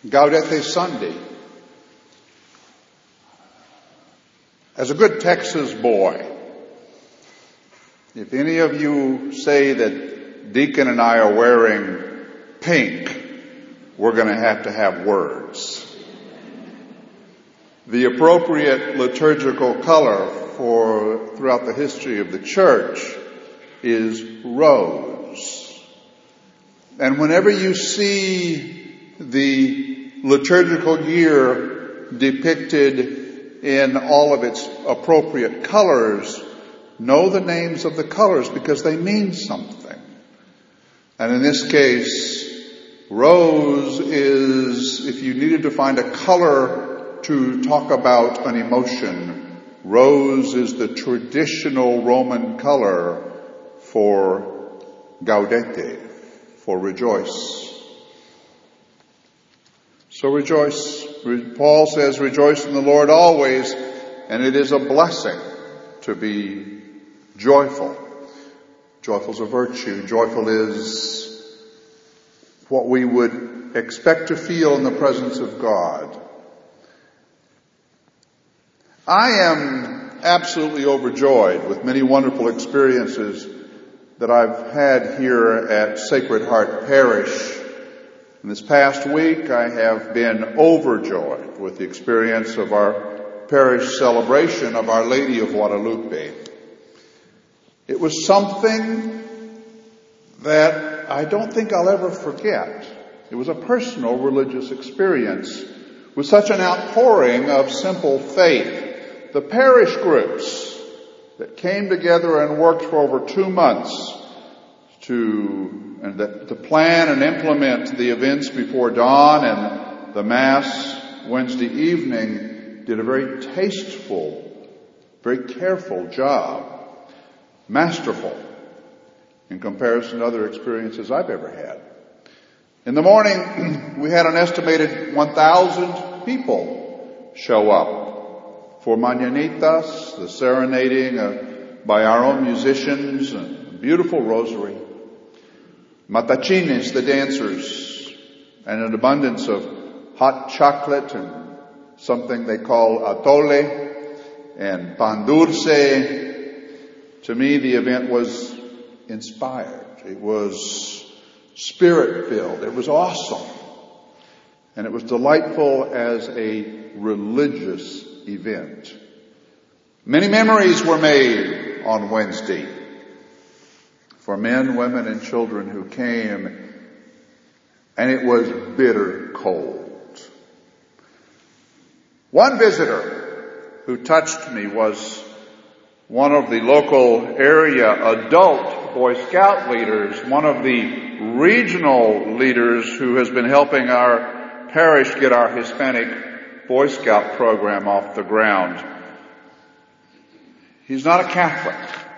Gaudete Sunday. As a good Texas boy, if any of you say that Deacon and I are wearing pink, we're going to have words. The appropriate liturgical color throughout the history of the church is rose. And whenever you see the liturgical year depicted in all of its appropriate colors, know the names of the colors because they mean something. And in this case, rose is, if you needed to find a color to talk about an emotion, rose is the traditional Roman color for gaudete, for rejoice. So rejoice. Paul says, rejoice in the Lord always, and it is a blessing to be joyful. Joyful is a virtue. Joyful is what we would expect to feel in the presence of God. I am absolutely overjoyed with many wonderful experiences that I've had here at Sacred Heart Parish. In this past week, I have been overjoyed with the experience of our parish celebration of Our Lady of Guadalupe. It was something that I don't think I'll ever forget. It was a personal religious experience with such an outpouring of simple faith. The parish groups that came together and worked for over 2 months to plan and implement the events before dawn and the Mass Wednesday evening did a very tasteful, very careful job. Masterful in comparison to other experiences I've ever had. In the morning, we had an estimated 1,000 people show up for Mañanitas, the serenading by our own musicians, and a beautiful rosary. Matachines, the dancers, and an abundance of hot chocolate and something they call atole and pan dulce. To me, the event was inspired. It was spirit-filled. It was awesome. And it was delightful as a religious event. Many memories were made on Wednesday for men, women, and children who came, and it was bitter cold. One visitor who touched me was one of the local area adult Boy Scout leaders, one of the regional leaders who has been helping our parish get our Hispanic Boy Scout program off the ground. He's not a Catholic.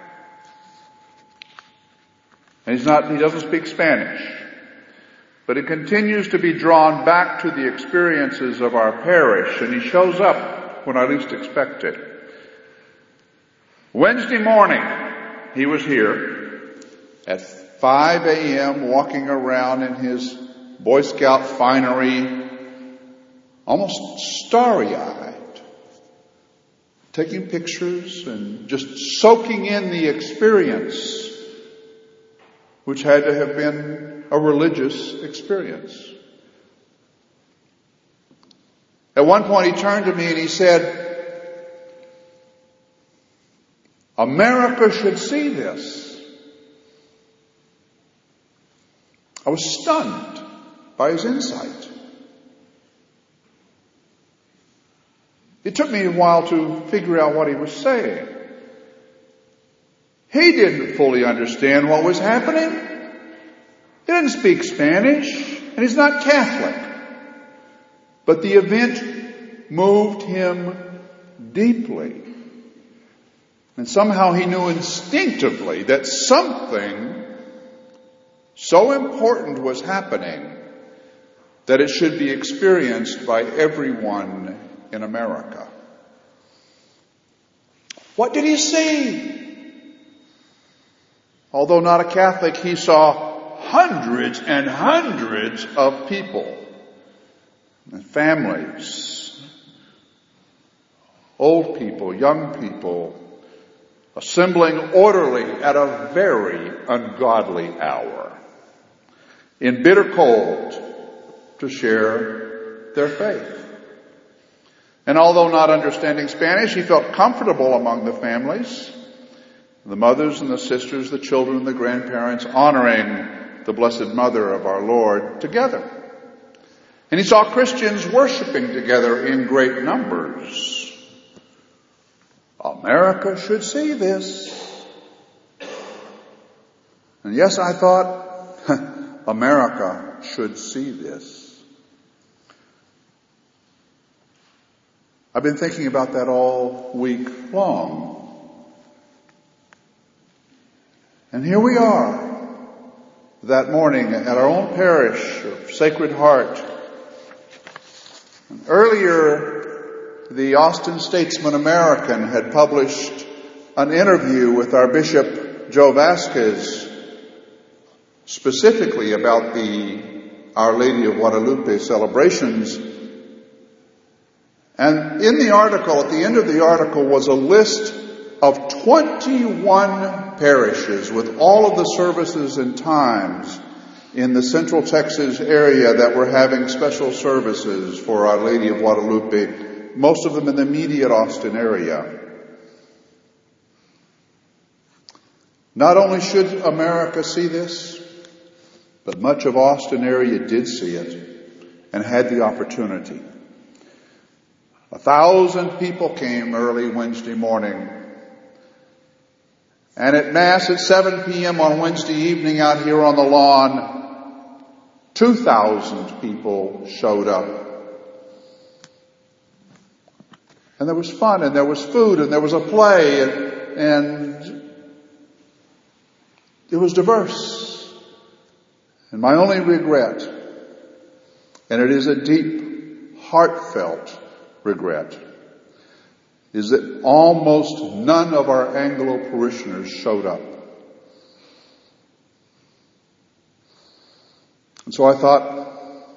And he doesn't speak Spanish. But he continues to be drawn back to the experiences of our parish, and he shows up when I least expect it. Wednesday morning, he was here at 5 a.m. walking around in his Boy Scout finery, almost starry-eyed, taking pictures and just soaking in the experience, which had to have been a religious experience. At one point he turned to me and he said, America should see this. I was stunned by his insight. It took me a while to figure out what he was saying. He didn't fully understand what was happening. He didn't speak Spanish, and he's not Catholic. But the event moved him deeply. And somehow he knew instinctively that something so important was happening that it should be experienced by everyone in America. What did he see? Although not a Catholic, he saw hundreds and hundreds of people and families, old people, young people, assembling orderly at a very ungodly hour, in bitter cold, to share their faith. And although not understanding Spanish, he felt comfortable among the families, the mothers and the sisters, the children and the grandparents, honoring the Blessed Mother of our Lord together. And he saw Christians worshiping together in great numbers. America should see this. And yes, I thought, America should see this. I've been thinking about that all week long. And here we are, that morning at our own parish of Sacred Heart. And earlier, the Austin Statesman American had published an interview with our Bishop Joe Vasquez, specifically about the Our Lady of Guadalupe celebrations. And in the article, at the end of the article, was a list of 21 parishes with all of the services and times in the Central Texas area that were having special services for Our Lady of Guadalupe, most of them in the immediate Austin area. Not only should America see this, but much of Austin area did see it and had the opportunity. 1,000 people came early Wednesday morning. And at Mass at 7 p.m. on Wednesday evening out here on the lawn, 2,000 people showed up. And there was fun, and there was food, and there was a play, and it was diverse. And my only regret, and it is a deep, heartfelt regret, is that almost none of our Anglo parishioners showed up. And so I thought,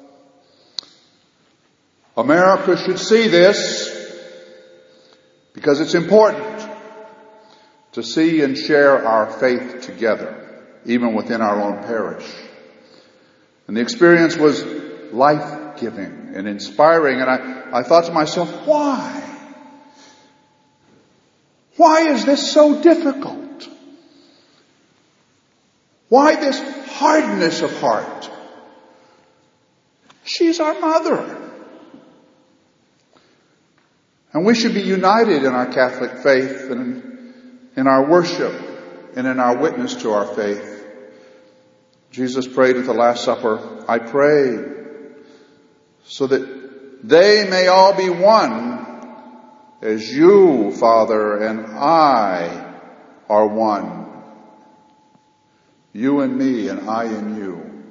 America should see this because it's important to see and share our faith together, even within our own parish. And the experience was life-giving and inspiring, and I thought to myself, why? Why is this so difficult? Why this hardness of heart? She's our mother. And we should be united in our Catholic faith and in our worship and in our witness to our faith. Jesus prayed at the Last Supper, I pray so that they may all be one, as you, Father, and I are one. You and me, and I and you.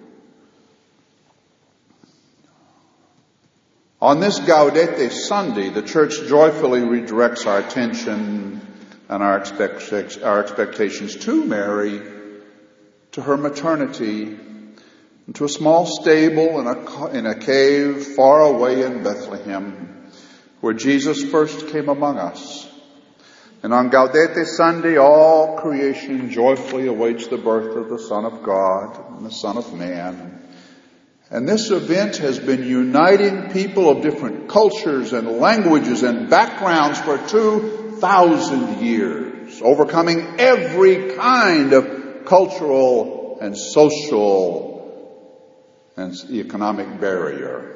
On this Gaudete Sunday, the Church joyfully redirects our attention and our expectations to Mary, to her maternity, and to a small stable in a cave far away in Bethlehem, where Jesus first came among us. And on Gaudete Sunday, all creation joyfully awaits the birth of the Son of God and the Son of Man. And this event has been uniting people of different cultures and languages and backgrounds for 2,000 years, overcoming every kind of cultural and social and economic barrier.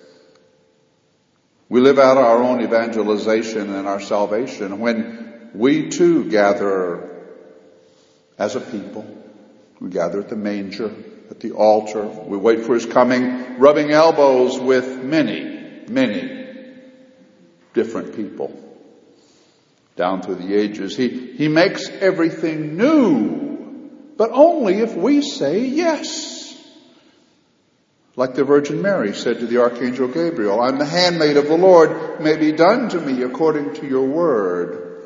We live out our own evangelization and our salvation when we too gather as a people. We gather at the manger, at the altar. We wait for His coming, rubbing elbows with many, many different people down through the ages. He makes everything new, but only if we say yes. Like the Virgin Mary said to the Archangel Gabriel, I'm the handmaid of the Lord, may be done to me according to your word.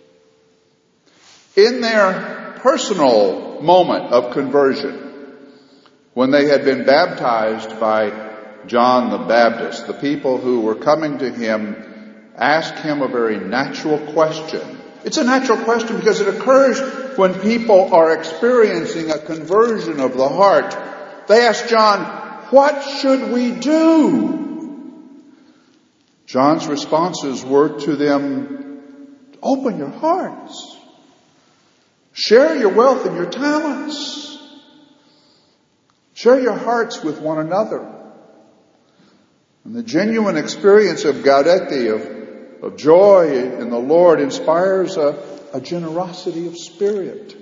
In their personal moment of conversion, when they had been baptized by John the Baptist, the people who were coming to him asked him a very natural question. It's a natural question because it occurs when people are experiencing a conversion of the heart. They asked John, "What should we do?" John's responses were to them, "Open your hearts. Share your wealth and your talents. Share your hearts with one another." And the genuine experience of gaudete, of joy in the Lord, inspires a generosity of spirit.